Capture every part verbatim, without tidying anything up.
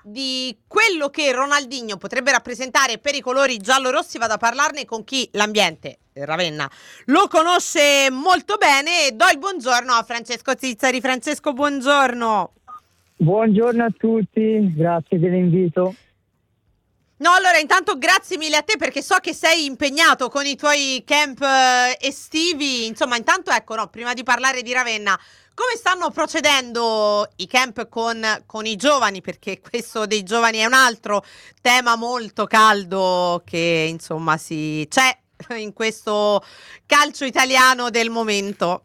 di quello che Ronaldinho potrebbe rappresentare per i colori giallorossi vado a parlarne con chi l'ambiente, Ravenna, lo conosce molto bene e do il buongiorno a Francesco Zizzari. Francesco, buongiorno. Buongiorno a tutti, grazie dell'invito. No, allora intanto grazie mille a te perché so che sei impegnato con i tuoi camp eh, estivi, insomma intanto ecco no, prima di parlare di Ravenna, come stanno procedendo i camp con, con i giovani, perché questo dei giovani è un altro tema molto caldo che insomma si c'è in questo calcio italiano del momento.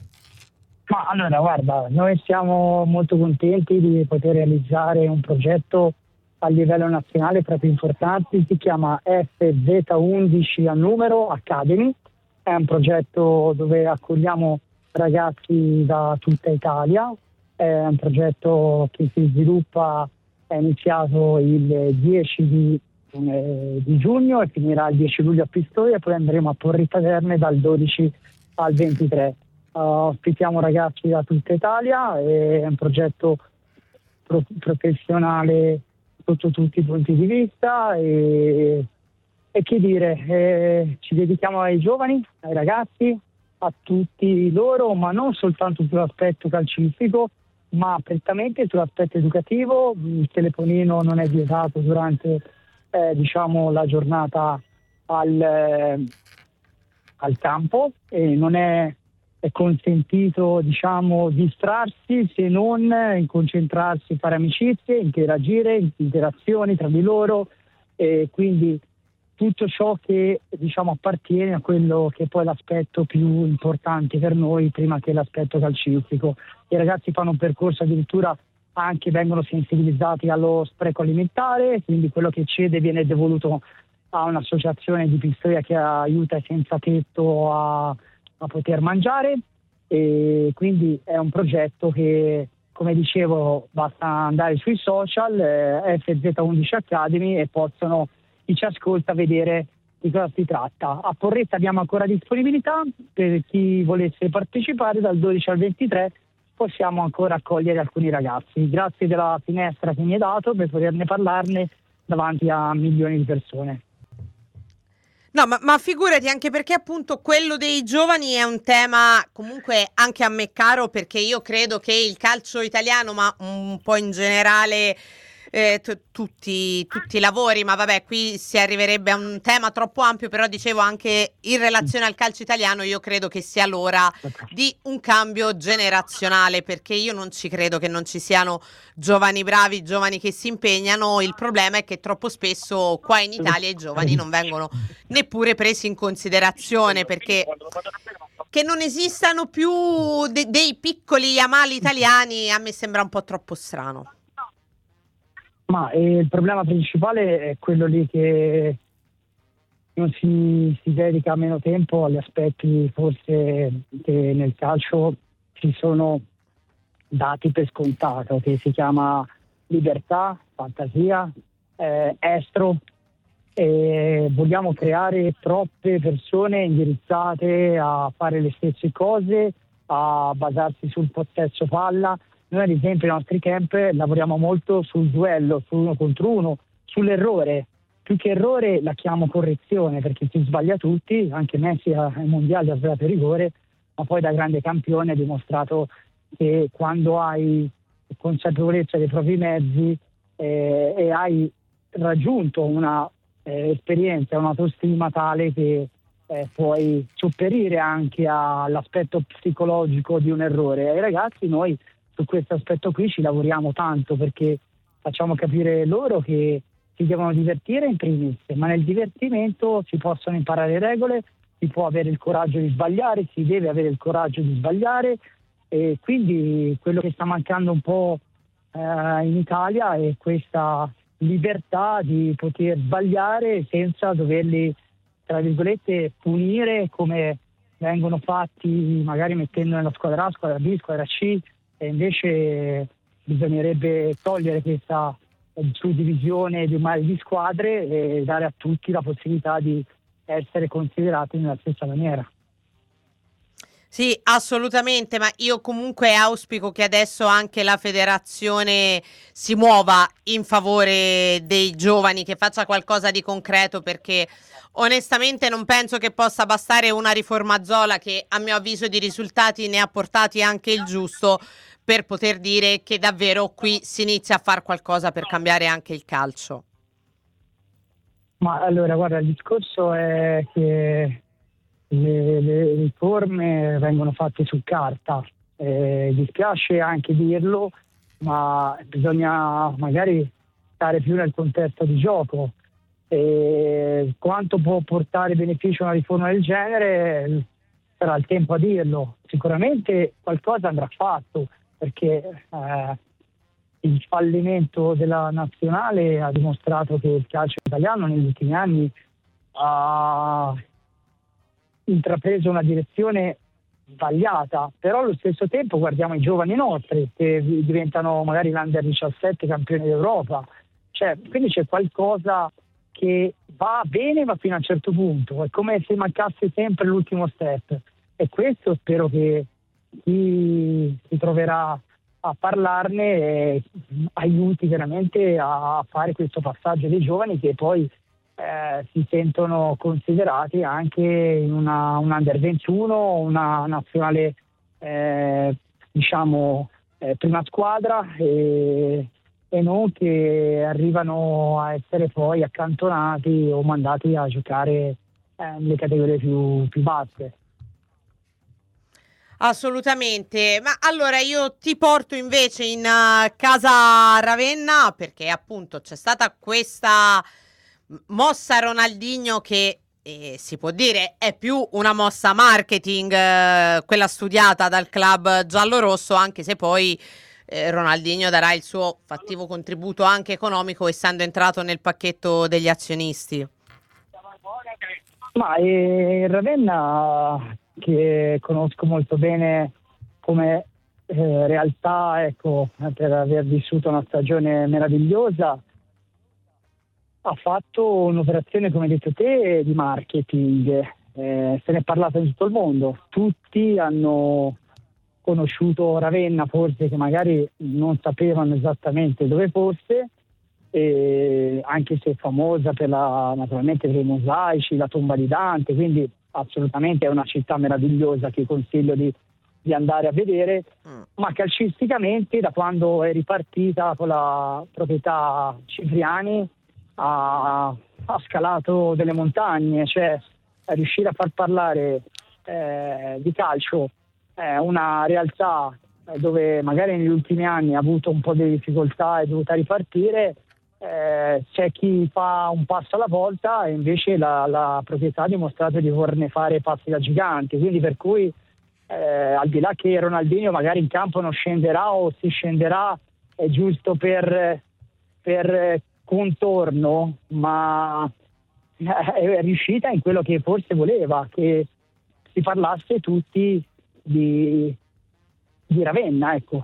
Ma allora guarda, noi siamo molto contenti di poter realizzare un progetto a livello nazionale proprio importante, si chiama F Z undici a numero Academy, è un progetto dove accogliamo ragazzi da tutta Italia, è un progetto che si sviluppa, è iniziato il dieci di, eh, di giugno e finirà il dieci luglio a Pistoia e poi andremo a Porretta Terme dal dodici al ventitré. Uh, ospitiamo ragazzi da tutta Italia, è un progetto pro- professionale sotto tutti i punti di vista e, e che dire, eh, ci dedichiamo ai giovani, ai ragazzi, a tutti loro, ma non soltanto sull'aspetto calcistico, ma prettamente sull'aspetto educativo. Il telefonino non è vietato durante eh, diciamo la giornata al, eh, al campo e non è, è consentito diciamo distrarsi se non concentrarsi, fare amicizie, interagire, interazioni tra di loro e quindi tutto ciò che diciamo appartiene a quello che poi è l'aspetto più importante per noi prima che l'aspetto calcistico. I ragazzi fanno un percorso addirittura anche vengono sensibilizzati allo spreco alimentare, quindi quello che cede viene devoluto a un'associazione di Pistoia che aiuta i senza tetto a a poter mangiare e quindi è un progetto che, come dicevo, basta andare sui social eh, F Z undici Academy e possono chi ci ascolta vedere di cosa si tratta. A Porretta abbiamo ancora disponibilità per chi volesse partecipare, dal dodici al ventitré possiamo ancora accogliere alcuni ragazzi. Grazie della finestra che mi è dato per poterne parlarne davanti a milioni di persone. No, ma, ma figurati, anche perché appunto quello dei giovani è un tema comunque anche a me caro, perché io credo che il calcio italiano, ma un po' in generale eh, t- tutti, tutti i lavori, ma vabbè, qui si arriverebbe a un tema troppo ampio, però dicevo anche in relazione al calcio italiano io credo che sia l'ora di un cambio generazionale, perché io non ci credo che non ci siano giovani bravi, giovani che si impegnano. Il problema è che troppo spesso qua in Italia i giovani non vengono neppure presi in considerazione, perché che non esistano più de- dei piccoli Yamal italiani a me sembra un po' troppo strano. Ma eh, il problema principale è quello lì che non si, si dedica meno tempo agli aspetti forse che nel calcio ci sono dati per scontato, che si chiama libertà, fantasia, eh, estro. E vogliamo creare troppe persone indirizzate a fare le stesse cose, a basarsi sul possesso palla. Noi ad esempio nei nostri camp lavoriamo molto sul duello, su uno contro uno, sull'errore. Più che errore la chiamo correzione, perché si sbaglia tutti, anche Messi ai mondiali ha sbagliato il rigore, ma poi da grande campione ha dimostrato che quando hai consapevolezza dei propri mezzi eh, e hai raggiunto una eh, esperienza, un'autostima tale che eh, puoi sopperire anche all'aspetto psicologico di un errore. Ai ragazzi noi su questo aspetto qui ci lavoriamo tanto, perché facciamo capire loro che si devono divertire in primis, ma nel divertimento si possono imparare regole, si può avere il coraggio di sbagliare, si deve avere il coraggio di sbagliare, e quindi quello che sta mancando un po' eh, in Italia è questa libertà di poter sbagliare senza doverli, tra virgolette, punire come vengono fatti magari mettendo nella squadra A, squadra B, squadra C, e invece bisognerebbe togliere questa suddivisione di mari di squadre e dare a tutti la possibilità di essere considerati nella stessa maniera. Sì, assolutamente, ma io comunque auspico che adesso anche la federazione si muova in favore dei giovani, che faccia qualcosa di concreto, perché onestamente non penso che possa bastare una riforma Zola, che a mio avviso di risultati ne ha portati anche il giusto, per poter dire che davvero qui si inizia a fare qualcosa per cambiare anche il calcio. Ma allora, guarda, il discorso è che le, le riforme vengono fatte su carta. Eh, dispiace anche dirlo, ma bisogna magari stare più nel contesto di gioco. E quanto può portare beneficio una riforma del genere sarà il tempo a dirlo. Sicuramente qualcosa andrà fatto, perché eh, il fallimento della nazionale ha dimostrato che il calcio italiano negli ultimi anni ha intrapreso una direzione sbagliata, però allo stesso tempo guardiamo i giovani nostri che diventano magari l'Under diciassette campioni d'Europa, cioè, quindi c'è qualcosa che va bene ma fino a un certo punto, è come se mancasse sempre l'ultimo step, e questo spero che chi si troverà a parlarne eh, aiuti veramente a fare questo passaggio dei giovani, che poi eh, si sentono considerati anche in una un under ventuno, una nazionale eh, diciamo eh, prima squadra, e, e non che arrivano a essere poi accantonati o mandati a giocare eh, nelle categorie più, più basse. Assolutamente, ma allora io ti porto invece in uh, casa Ravenna, perché appunto c'è stata questa m- mossa Ronaldinho che eh, si può dire è più una mossa marketing, eh, quella studiata dal club giallorosso, anche se poi eh, Ronaldinho darà il suo fattivo contributo anche economico, essendo entrato nel pacchetto degli azionisti. Ma eh, Ravenna, che conosco molto bene come eh, realtà, ecco, per aver vissuto una stagione meravigliosa, ha fatto un'operazione, come hai detto te, di marketing. Eh, se ne è parlato in tutto il mondo. Tutti hanno conosciuto Ravenna, forse che magari non sapevano esattamente dove fosse, e anche se è famosa per la, naturalmente per i mosaici, la tomba di Dante, quindi assolutamente è una città meravigliosa che consiglio di, di andare a vedere, mm. ma calcisticamente da quando è ripartita con la proprietà Cipriani ha, ha scalato delle montagne, cioè riuscire a far parlare eh, di calcio è una realtà dove magari negli ultimi anni ha avuto un po' di difficoltà e è dovuta ripartire. Eh, c'è chi fa un passo alla volta e invece la, la proprietà ha dimostrato di vorne fare passi da gigante, quindi per cui eh, al di là che Ronaldinho magari in campo non scenderà o si scenderà è giusto per, per contorno, ma è riuscita in quello che forse voleva, che si parlasse tutti di, di Ravenna, ecco.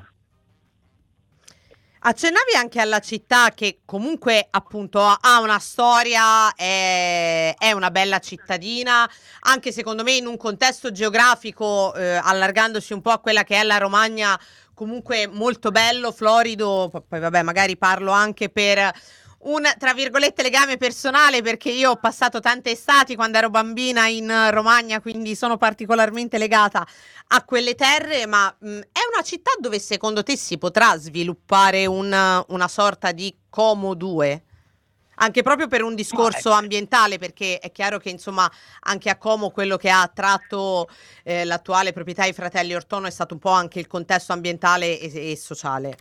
Accennavi anche alla città che comunque appunto ha una storia, è, è una bella cittadina, anche secondo me in un contesto geografico, eh, allargandosi un po' a quella che è la Romagna, comunque molto bello, florido, poi vabbè magari parlo anche per un, tra virgolette, legame personale, perché io ho passato tante estati quando ero bambina in Romagna, quindi sono particolarmente legata a quelle terre, ma mh, è una città dove secondo te si potrà sviluppare un, una sorta di Como due? Anche proprio per un discorso ambientale, perché è chiaro che insomma anche a Como quello che ha attratto eh, l'attuale proprietà dei fratelli Ortono è stato un po' anche il contesto ambientale e, e sociale.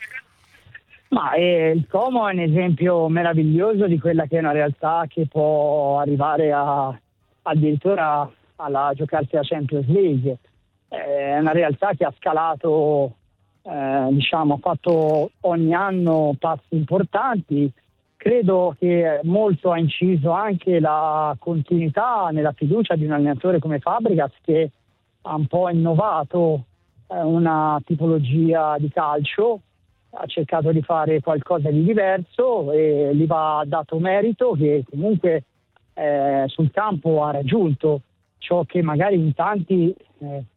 Ma eh, il Como è un esempio meraviglioso di quella che è una realtà che può arrivare a addirittura alla giocarsi la Champions League. È una realtà che ha scalato, eh, diciamo, ha fatto ogni anno passi importanti. Credo che molto ha inciso anche la continuità nella fiducia di un allenatore come Fabregas, che ha un po' innovato eh, una tipologia di calcio, ha cercato di fare qualcosa di diverso e gli va dato merito che comunque eh, sul campo ha raggiunto ciò che magari in tanti eh,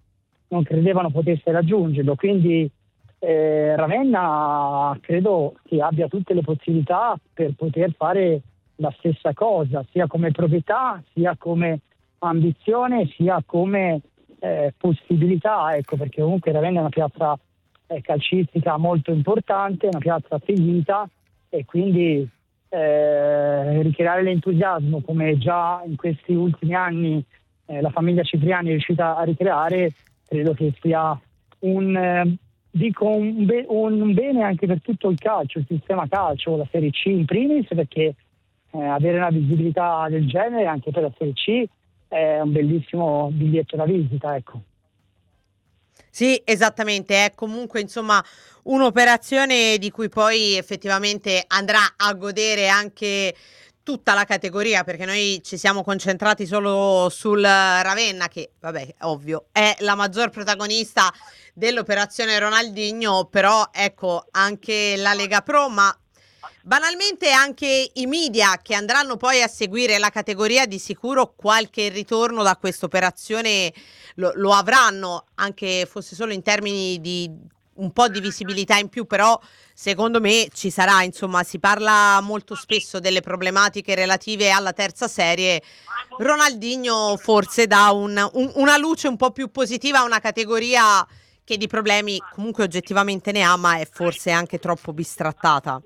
non credevano potesse raggiungerlo. Quindi eh, Ravenna credo che abbia tutte le possibilità per poter fare la stessa cosa, sia come proprietà, sia come ambizione, sia come eh, possibilità, ecco, perché comunque Ravenna è una piazza eh, calcistica molto importante, una piazza finita, e quindi eh, ricreare l'entusiasmo come già in questi ultimi anni eh, la famiglia Cipriani è riuscita a ricreare, credo che sia un, eh, dico un, be- un bene anche per tutto il calcio, il sistema calcio, la Serie C in primis, perché eh, avere una visibilità del genere anche per la Serie C è un bellissimo biglietto da visita, ecco. Sì, esattamente, è comunque insomma un'operazione di cui poi effettivamente andrà a godere anche tutta la categoria, perché noi ci siamo concentrati solo sul Ravenna, che vabbè, ovvio, è la maggior protagonista dell'operazione Ronaldinho, però ecco anche la Lega Pro, ma banalmente anche i media che andranno poi a seguire la categoria di sicuro qualche ritorno da questa operazione lo, lo avranno, anche fosse solo in termini di un po' di visibilità in più, però secondo me ci sarà, insomma, si parla molto spesso delle problematiche relative alla terza serie. Ronaldinho forse dà un, un, una luce un po' più positiva a una categoria che di problemi comunque oggettivamente ne ha, ma è forse anche troppo bistrattata.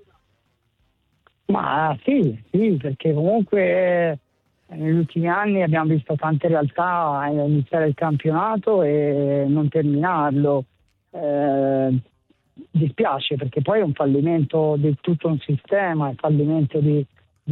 Ma sì, sì, perché comunque eh, negli ultimi anni abbiamo visto tante realtà iniziare il campionato e non terminarlo. Eh, dispiace, perché poi è un fallimento di tutto un sistema, è un fallimento di,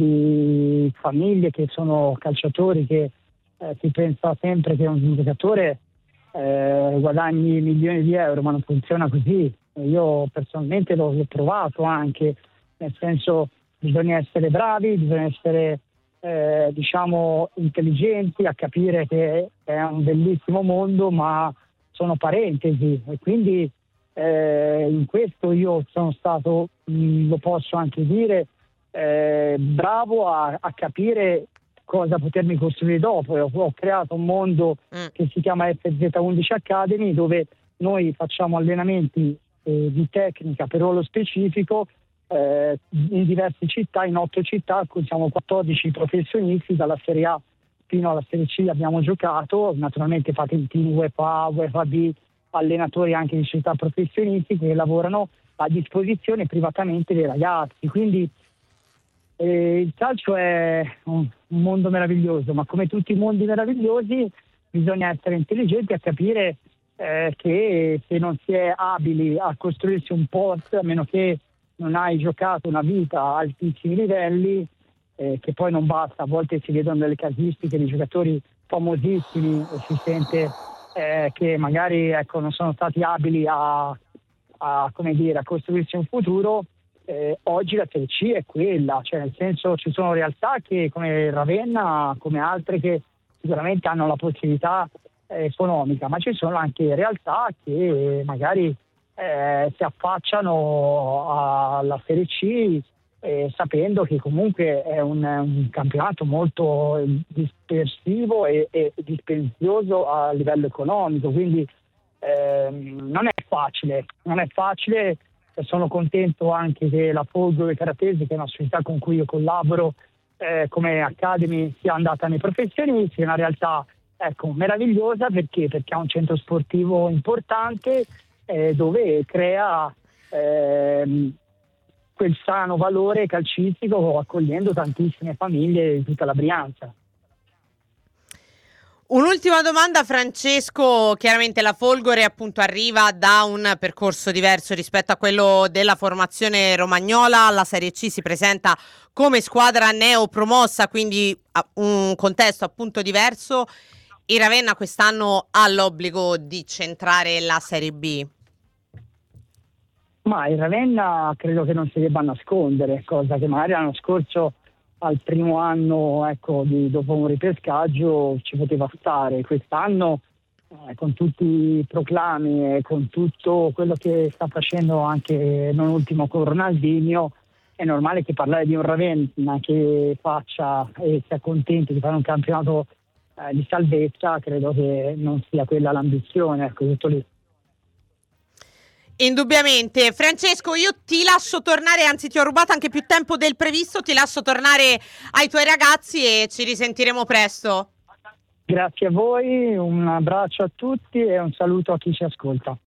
di famiglie che sono calciatori, che eh, si pensa sempre che un giocatore eh, guadagni milioni di euro, ma non funziona così. Io personalmente l'ho, l'ho provato anche, nel senso, bisogna essere bravi, bisogna essere eh, diciamo intelligenti a capire che è un bellissimo mondo, ma sono parentesi, e quindi eh, in questo io sono stato, mh, lo posso anche dire, eh, bravo a, a capire cosa potermi costruire dopo. Ho, ho creato un mondo mm. che si chiama F Z undici Academy, dove noi facciamo allenamenti eh, di tecnica per ruolo specifico eh, in diverse città, in otto città, siamo quattordici professionisti, dalla Serie A fino alla Serie C abbiamo giocato, naturalmente patentini UEFA, UEFA B, allenatori anche di società professionisti che lavorano a disposizione privatamente dei ragazzi. Quindi eh, il calcio è un, un mondo meraviglioso, ma come tutti i mondi meravigliosi bisogna essere intelligenti a capire eh, che se non si è abili a costruirsi un post, a meno che non hai giocato una vita a altissimi livelli, eh, che poi non basta, a volte si vedono delle casistiche di giocatori famosissimi e si sente eh, che magari ecco, non sono stati abili a, a, come dire, a costruirsi un futuro. Eh, oggi la Serie C è quella, cioè nel senso ci sono realtà che come Ravenna, come altre, che sicuramente hanno la possibilità eh, economica, ma ci sono anche realtà che magari eh, si affacciano alla Serie C eh, sapendo che comunque è un, un campionato molto dispersivo e, e dispendioso a livello economico, quindi eh, non è facile, non è facile. Sono contento anche che la Folgore Caratesi, che è una società con cui io collaboro eh, come Academy, sia andata nei professionisti. È una realtà ecco, meravigliosa, perché perché ha un centro sportivo importante eh, dove crea eh, quel sano valore calcistico, accogliendo tantissime famiglie di tutta la Brianza. Un'ultima domanda, Francesco. Chiaramente la Folgore appunto arriva da un percorso diverso rispetto a quello della formazione romagnola. La Serie C si presenta come squadra neopromossa, quindi un contesto appunto diverso. Il Ravenna quest'anno ha l'obbligo di centrare la Serie B. Ma il Ravenna credo che non si debba nascondere, cosa che magari l'anno scorso al primo anno ecco, di, dopo un ripescaggio ci poteva stare. Quest'anno eh, con tutti i proclami e con tutto quello che sta facendo anche non ultimo con Ronaldinho, è normale che parlare di un Ravenna che faccia e sia contento di fare un campionato eh, di salvezza, credo che non sia quella l'ambizione, ecco, tutto lì. Indubbiamente. Francesco, io ti lascio tornare, anzi ti ho rubato anche più tempo del previsto, ti lascio tornare ai tuoi ragazzi e ci risentiremo presto. Grazie a voi, un abbraccio a tutti e un saluto a chi ci ascolta.